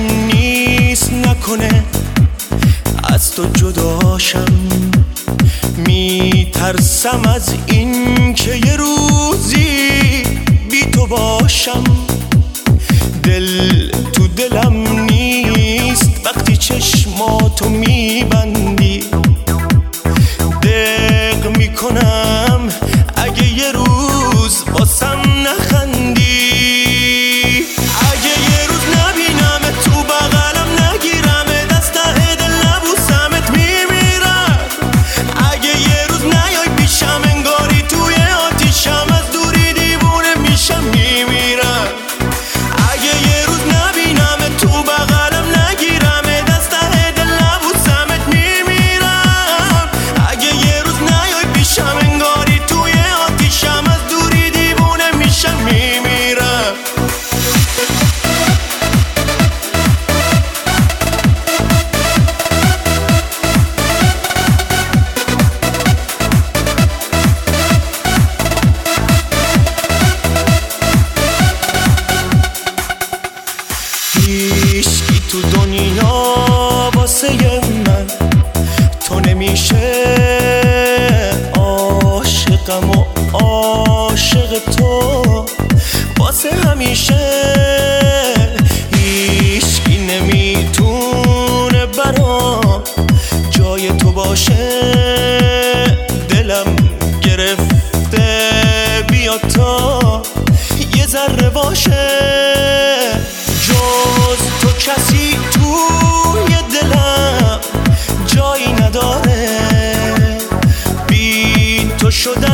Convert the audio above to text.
نیست نکنه از تو جداشم. میترسم از این که یه روزی بی تو باشم. دل تو دلم نیست وقتی چشماتو میبندی. دق میکنم اگه یه روز واسم نخندی. اگه یه روز نبینم تو بغلم نگیرم دست ته دل نبوسمت میمیرم. اگه یه روز نیای پیشم انگاری توی آتیشم از دوری دیوونه میشم میمیرم. اگه یه روز نبینم تو بغلم نگیرم دست ته دل نبوسمت میمیرم. اگه یه روز نیای پیشم انگاری توی آتیشم از دوری دیوونه میشم میمیرم. هیچکی تو دنیا واسه من تو نمیشه. عاشقم و عاشق تو واسه همیشه. هیچکی نمیتونه برام جای تو باشه. دلم گرفته بیا تا یه ذره باشه. جز تو کسی توی دلم جایی نداره. بی تو شدم